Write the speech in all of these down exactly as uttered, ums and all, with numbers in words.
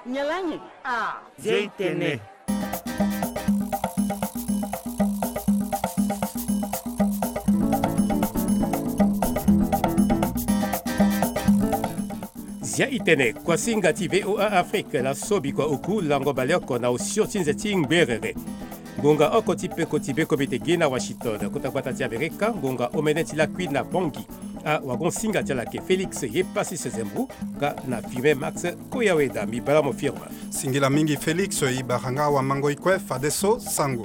Nyalanyi. Ah, Zeitene. Zia itene kwa singa ti V O A Afrique la sobi kwa uku lango baleko na usioti nzeti ngberere. Ngonga oko tipe kotibe komite gina Washington kutakwata ti Amerika ngonga omeneti la kui na bongi a wagon singa ti lake Felix ye pasi sezembu ga na firme Max Koyaweda mi bala mo firma. Singila mingi Felix ibaranga wa mango ikwe fadeso sango.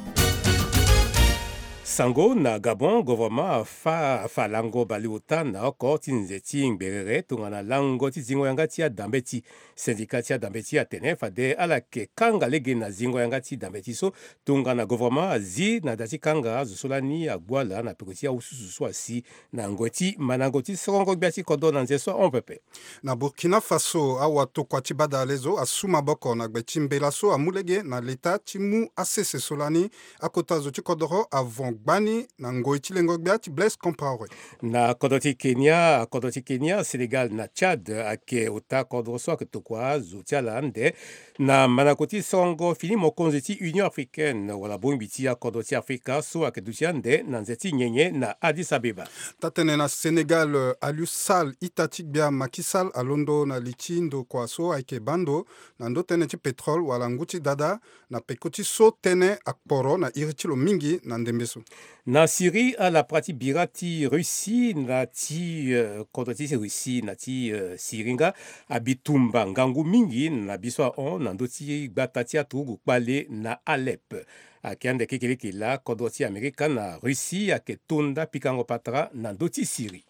Sango na Gabon gouvernement fa fa lango baliuta na oko tinzeti ngberere tungana lango ti zingo yanga ti adambeti syndicat ti adambeti atene fade ala ke kanga lege na zingo yanga ti dambeti so tungana gouvernement azi na dati kanga zosolani agwala na pekoti ya ususu so asi na ngoti manangoti songo biati kodo na nzeso on pepe na Burkina Faso awa to kwa tibada lezo asuma boko na gbechi mbela so amulege na leta timu asese solani akota zo ti kodoro avant bani na ngoi chilengo biati Blaise Compaoré na kodoti Kenya kodoti Kenya Senegal na Chad ake uta kodroso ke tokwa zutiala nde na manakoti songo fini mokonzi ti Union Africaine wala bombiti ya kodoti Afrika so ake dutiande na nzeti nyenye na Addis Abeba tatene na Senegal Aliou Sall itatik bia Macky Sall alondo na lichindo kwa so ake bando na ndo tene ti petrol wala nguti dada na pekoti so tene akporo na iritilo mingi na ndembeso na Syrie à la pratique birati Russie na ti uh, kodoti Russie na ti uh, Siringa abitumba ngangu mingi na biswa on na ndoti batati atugu kwale na Alep akiande kekeleke la kodoti Amerika na Russie aketunda pikango patra na ndoti Syrie.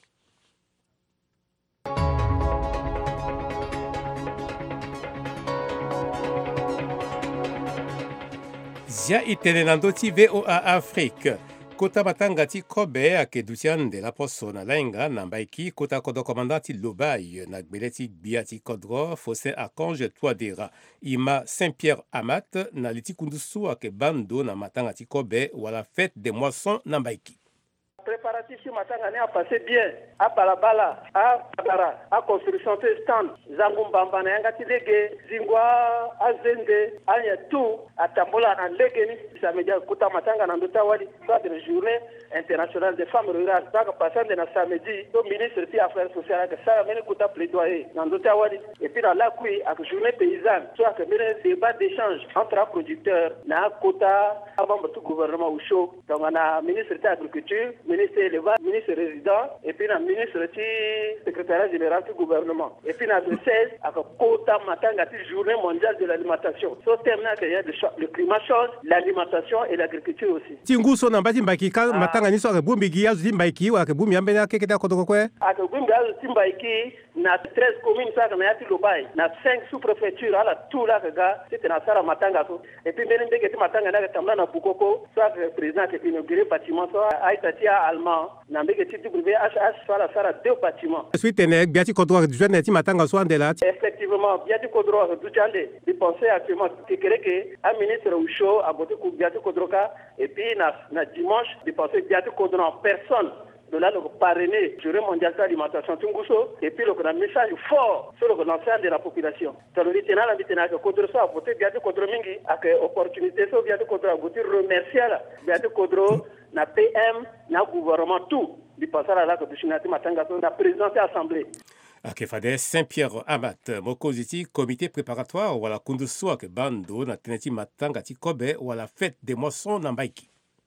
Zia itene na ndoti V O A Afrique kota matanga ti kobe ake dutiande la poso na lainga na mbaiki kota kodo komandati Lobai na gbele ti gbia ti kodro Faustin Archange Touadéra ima Saint-Pierre Amat na liti kundusu ake bando na matanga ti kobe wala fête des moissons na mbaiki. Préparatif sur Matanga a passé bien. À Balabala, à Patara, à construction de stand, Zangumbamba, Nangati Lege, Zingwa, à Zende, à Yatou, à Tambola, à Legeni, ça veut dire Kouta Matanga, Nandotawadi, soit une journée internationale des femmes rurales. Ça que passant de la samedi, le ministre des Affaires sociales, ça a mené Kouta plaidoyer, Nandotawadi, et puis dans la couille, à journée paysanne, soit que mené débat d'échange entre producteurs, na Kouta, avant tout gouvernement ou chaud, donc on a ministre de l'Agriculture, ministre élevage, ministre résident, et puis le ministre du secrétaire général du gouvernement. Et puis dans le seize, avec Kota Matanga, journée mondiale de l'alimentation. Ce thème-là, il y a le climat change, l'alimentation et l'agriculture aussi. Tingu so na mbati mbaiki ka matanga niso ke bumbi gi yazu mbaiki wa ke bumbi ambena ke keda kodoko kwe. Ake bumbi yazu mbaiki na treize communes ça na yati Lobai, na cinq sous-préfectures ala tout là que gars, c'était na sala Matanga so. Et puis mbele mbeke Matanga na tamla na Bukoko, soit le président qui inauguré bâtiment soit Aitatia allemand, na mbeke ti W H H soit la sala deux bâtiments. Suite ne biati kodro jeune ti Matanga so andela. Effectivement, biati kodro du jande, di penser actuellement que que un ministre Oucho a voté pour biati kodroka et puis na na dimanche di penser biati kodro en personne. De là, le parrainé, journée mondiale de l'alimentation Tunguso, et puis le message fort sur l'ensemble de la population. Ça veut dire que la vitesse que contre ça, voter bien de contre mingi, avec opportunité, ça bien de contre voter remercier bien de contre na P M, na gouvernement tout, du passage à la que Chinati Matanga, la présidence de l'Assemblée. Akefade Saint-Pierre Amat, mokoziti comité préparatoire wala kundusu ake bando na teneti matanga ti kobe wala fête des moissons na mbaiki.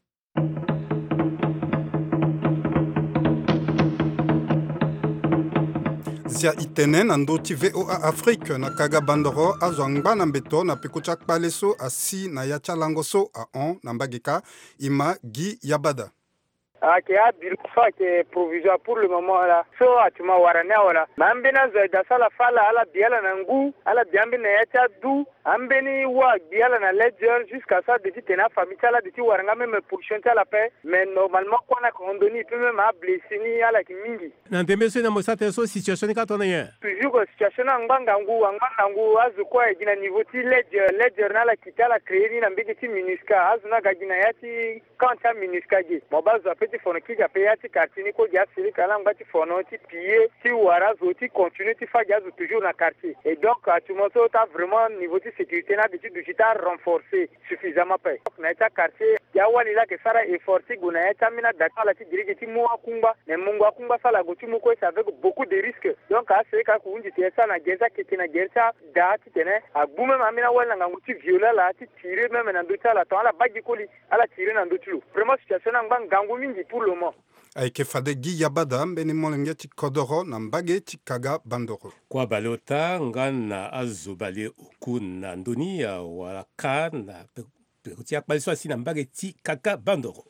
Zia itene na ndoti V O A Afrique na kaga bandoro azwangba na mbeto na pekucha kpaleso asi na yacha langoso a on na mbagika ima Guy Yabada. Ake a bilufa ke provisoire pour le moment là. So atuma warane wala. Mambena za dasala fala ala biala na ngu, ala biambe na yacha du, ambeni wa biala na ledger jusqu'à ça depuis tena famille là depuis waranga même pour chanter la paix, mais normalement quoi na kondoni peut même a blessé ni ala ki mingi. Na tembeso na mosate so situation ka tona ye. Toujours situation na nganga ngu, nganga ngu azu kwa gina niveau ti ledger, ledger na la kitala créer ni na mbeki ti minuska, azu na gina yati quand ta minuska gi. Mo bazo ti fono ki ga pe ya ti quartier ko ja siri kala ngba ti fono ti piller ti wara zo ti continue ti fa ja zo toujours na quartier et donc tu mo so ta vraiment niveau de sécurité na bitu du ta renforcer suffisamment pa na ta quartier ya wali la ke sara effort ti guna ya ta mina data la ti dirige ti mo akumba ne mungu akumba sala go ti mo ko ça avec beaucoup de risques donc a c'est ka ku unji ti ça na genza ke ti na genza da ti tene a bume ma mina wala nga nguti viola la ti tirer même na ndota la to ala bagi koli ala tirer na ndotulu vraiment situation na ngangu mingi pour le moment ayeke fade gi yabada mbeni molenge ti kodoro na mbage ti kaga bandoro kua balota nga na azo bale oku na ndoni ya wala ka na peko ti akpali so asi na mbage ti kaga bandoro.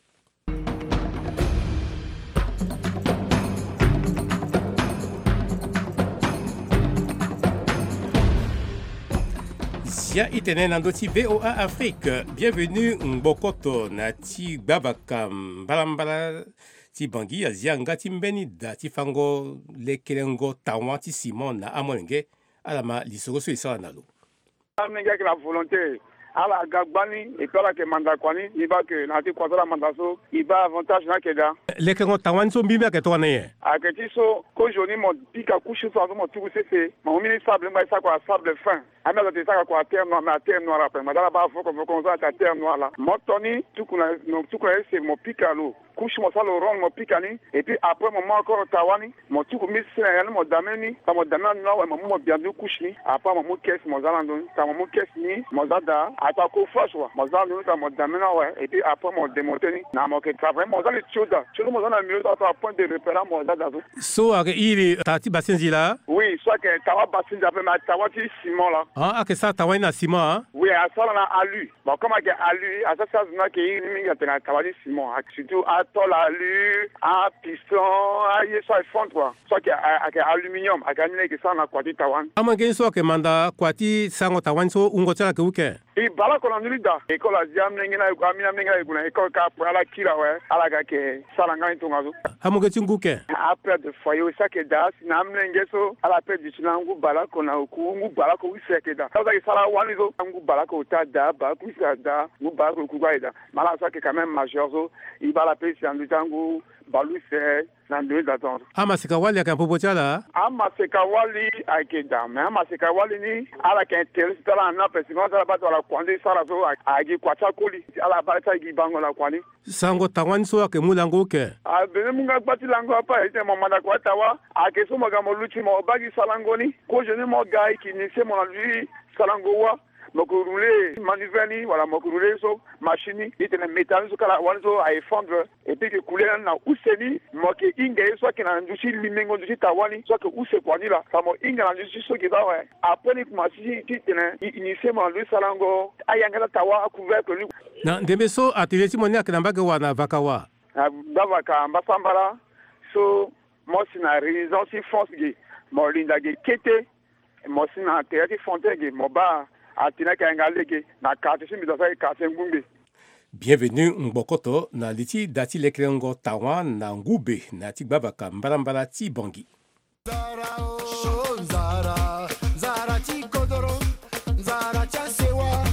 Zia itene na ndoti V O A Afrique. Bienvenue Mbokoto na ti gbabaka mbalambala ti bangi azia ngati mbeni da ti fango lekelengo tawa ti Simon na amolenge alama lisoko so isala nalo. Amenga ki la volonté ala gagbani et puis ala ke manda kwani iba ke na ti kwatala manda so iba avantage na keda lekelengo tawa so mbimba ke to na ye aketi so ko joni mo pika kushi so mo tuku sese mo mini sable mba sa kwa sable fin ami ala te sa kwa terre noire ma terre noire après madala ba fo ko ko sa ta terre noire la mo toni tuku na no tuku na se mo pika lo kushi mo salo rong mo pika ni et puis après mo mo encore tawani mo tuku mi se ya mo dameni ta mo dameni na wa mo mo biandu kushi ni après mo mo kes mo zalando ta mo mo kes ni mo zada ata ko fashwa mo zalando ta mo dameni wa et puis après mo démonter ni na mo ke travail mo zali chuda chuda mo zana mieux ta point de repère mo zada so ake ili tati basenzi la oui soit que tawa basenzi après ma tawa ti ciment là ah ake sa tawa na ciment hein oui à ça na alu bon comment que alu à ça ça na ke mi ya tena tawa ti ciment surtout à tol alu à piston à ye so fond quoi soit que ake aluminium ake ni ke sa na kwati tawan amange so ke manda kwati sango tawan so ungo tsala ke uke i bala ko na nulida e ko la jam ne ngina ko amina ne ngina ko na e ko ka pour ala kila we ala ga ke sala ngai to ngazo amange tinguke après de foyer ça que das na mnenge so ala pe di ngu bala ko na ku ngu bala ko ise ke da ça que sala wani zo ngu bala ko ta da ba ku sa da ngu bala ko ku ga ida mala ça que quand même majeur so i bala pe si andu tangu balu se na deux d'attendre ama sikawali akampopo chala ama sikawali akeda mais ama sikawali ni ala ke interest ala na president ala ba la kwandi sara so agi kwacha koli ala ba ta gi bango la kwani sango tawan so ke mulango ke a bene munga gbati lango apa ite mo manda kwa tawa ake so mo ga mo luchi mo bagi salangoni ko je ne mo gai ki ni se mo na lui salango wa moko rouler maniveni voilà moko rouler so machine ite na métal so kala wanzo a fondre et puis que couler na useni moke inga so ke na ndushi limengo ndushi tawani so ke use kwani la samo inga na ndushi so ke da ouais après ni kuma si ite na initier mo lui salango ayanga tawa couvercle ni na ndembe so atelier ti moni akina mbage wana vakawa bava ka mbasambara so mo sina résidence si force ge mo linda ge kete mo sina théâtre fontaine mo ba atina kangaleke na kati simi da sai kase ngumbe. Bienvenue Mbokoto na liti dati lekrengo tawa na ngube na ti babaka mbalambala ti bangi. Zara oh, zara zara ti kodoro zara cha sewa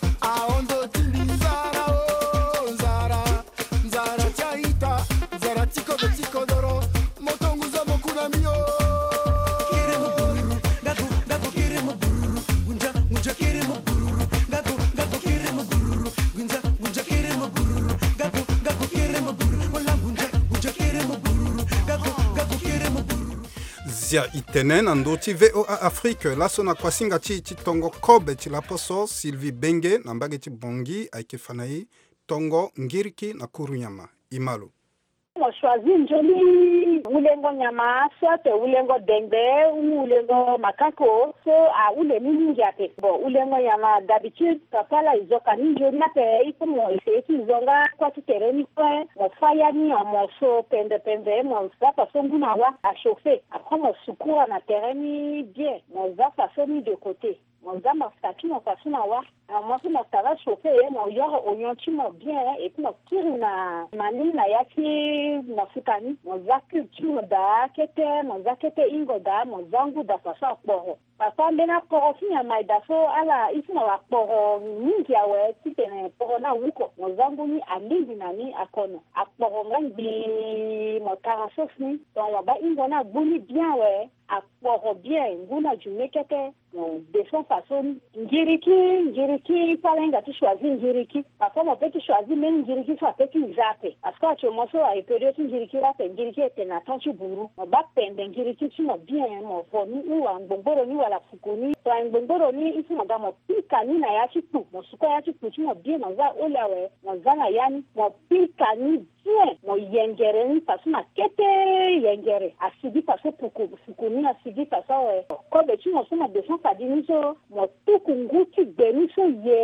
aondo tindi zara oh zara zara cha ita zara ti kodoro ti kodoro motongu za mokuna mio Zia itene na ndoti V O A Afrique laso na kwasinga ti ti tongo kobe ti laposo Sylvie Benge na mbage ti bongi ayeke fanai tongo ngiriki na kurunyama imalo. On choisit njoli ulengo nyama soit ulengo dengbe ou ulengo makako so a ule mingi ate bon ulengo nyama d'habitude papa la izoka ni njoli na pe iko mo ese ti zonga kwa ti tereni kwa mo faya ni en morceau pende pende mo va passer nguna wa a chauffer après mo sukura na tereni bien mo va passer ni de côté mon za mafuta tu mon façon na wa moi tu mon travail chauffer mon yoro oignon tu mon bien et puis mon tire na mani na yaki mafuta ni mon za culture da kete mon za kete ingo da mon zangu da façon poro papa mbena poro fini ya maida so ala isina wa poro mingi ya we titene poro na wuko mon zangu ni alingi na ni akono akporo ngambi mo tarasos ni donc wa ba ingo na buni bien we akporo bien nguna jumekete de son façon ngiriki ngiriki palenga tu choisis ngiriki parfois on peut tu choisir même ngiriki soit peut tu zappe parce que tu mo so a période ngiriki la pe ngiriki était na tantu buru on ba pende ngiriki tu mo bien mo fo ni u ngongoro ni wala fukuni to ngongoro ni isi mo ga mo pika ni na ya chitu mo suko ya chitu tu mo bien mo za olawe mo za na yani mo pika ni bien mo yengere ni parce ma kete yengere asidi parce pour fukuni asidi parce ko be tu mo so na besoin kadiniso mo tukunguti beniso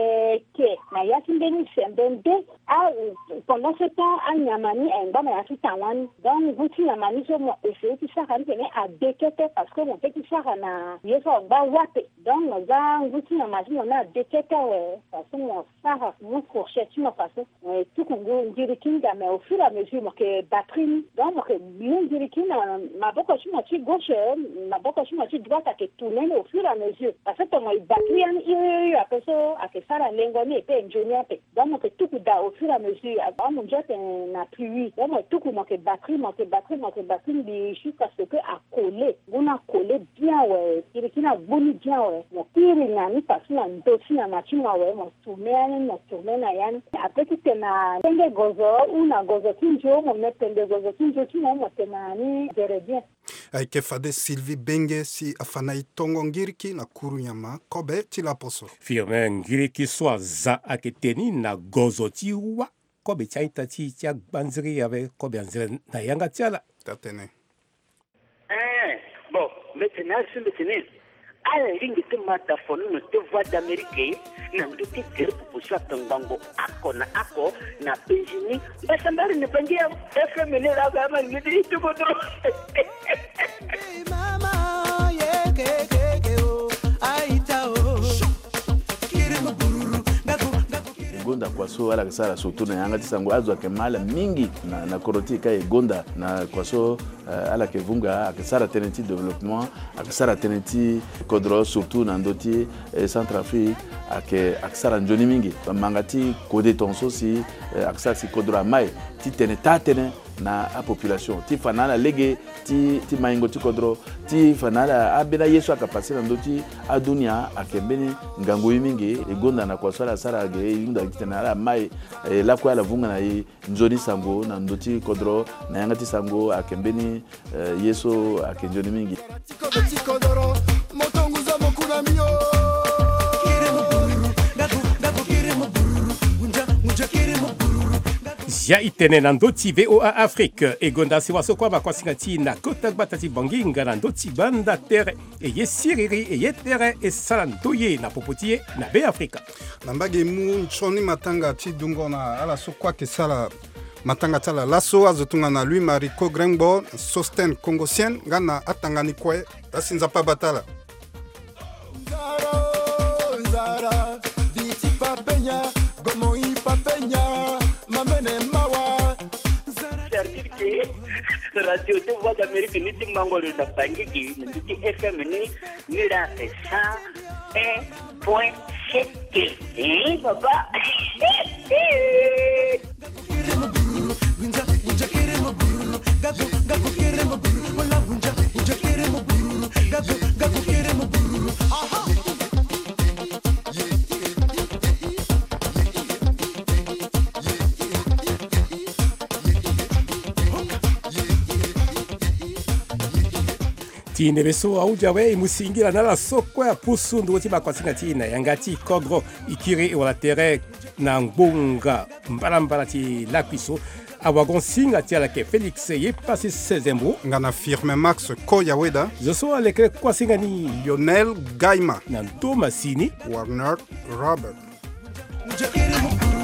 yeke na yaki beni sembende a pendant ce temps a nyamani enda na yaki tawani donc guti nyamani so mo essayer de faire un peu à déquêter parce que mon petit frère na yeso ba wape donc mo za guti nyamani on a déquêter ouais parce que mon frère mon fourchette mo façon tukungu ndirikinga mais au fur et à mesure mo que batterie donc mo que bien ndirikinga ma boko chi mo chi gauche ma boko chi mo chi droite à que tourner au fur et à mesure parce que moi batterie en iyo après ça à que ça la lengoni et puis ingénieur donc que tout da au fur et à mesure avant mon jet na pluie donc tout moi que batterie moi que batterie moi que batterie bi jusqu'à ce que à coller on a collé bien ouais il qui na boni bien ouais mon pire na ni parce na ndosi na machine ouais mon tourner na tourner na yan après que na tenge gozo ou na gozo kinjo mon mettre tenge gozo kinjo tu na mo tena ni gere bien aike fade Sylvie Benge si afana itongo ngiriki na kuru nyama kobe tila poso firme ngiriki swa za aketeni na gozo ti wa kobe chaita ti tia banziri ave kobe anzire na yanga tiala tatene eh bon maintenant c'est maintenant ala lingi te mata fonu no te voix d'Amérique na nduti kere pupusa tangango ako na ako na penjini basambari ne pangia F M ne la gama ngidi tu kodro mama ye ke ke ke o aita o kire mbururu gonda kwaso ala kasara surtout na yanga tisango azo akemala mingi na na korotika e gonda na kwaso uh, ala kevunga akasara tenenti développement akasara tenenti kodro surtout na ndoti e Centrafrique ake akasara njoni mingi mangati kode tonso si uh, akasara si kodro mai ti teneta tene na a population ti fanala lege ti ti maingo ti kodro ti fanala abena yesu akapasi na ndoti adunia akembeni ngango mingi e gonda na kwa sala sala ge yunda kitana mai e la kwa la vunga na yi njoni sango na ndoti kodro na yanga ti sango akembeni uh, yesu akenjoni mingi kodro motonguza mokuna mio ya itene na ndoti V O A Afrique egonda si waso kwa makwasinga ti na kota batati banginga na ndoti banda tere e ye siriri e ye tere e sala ndoye na popotie na be Afrika na mbage mu nchoni matanga ti dungo na ala so kwa ke sala matanga tala laso azotunga na lui Mariko Grengbo Sosten Congosien ngana atangani kwe asinza pa batala Zara Zara diti papenya gomo i papenya mamene mawa certifié radio de voix d'Amérique ni ti mangolo da bangiki ni ti F M ni ni la cent un point sept eh papa tine beso auja we musingira na la soko ya pusundu woti makwasinga tina yangati kodro ikiri wala tere na ngbonga mbala mbala ti lakwiso awagon singa ti ala ke Félix ye passé sezembro ngana firme Max Koyaweda je so aleke kwasinga ni Lionel Gaima na Thomasini Warner Robert